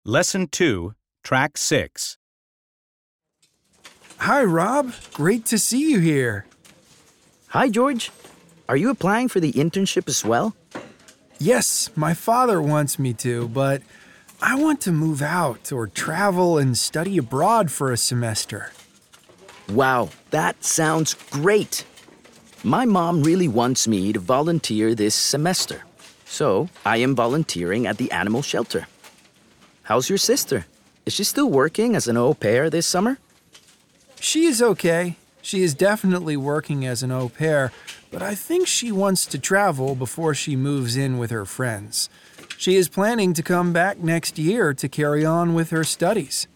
Lesson 2, Track 6. Hi, Rob. Great to see you here. Hi, George. Are you applying for the internship as well? Yes, my father wants me to, but I want to move out or travel and study abroad for a semester. Wow, that sounds great. My mom really wants me to volunteer this semester, so I am volunteering at the animal shelter. How's your sister? Is she still working as an au pair this summer? She is okay. She is definitely working as an au pair, but I think she wants to travel before she moves in with her friends. She is planning to come back next year to carry on with her studies.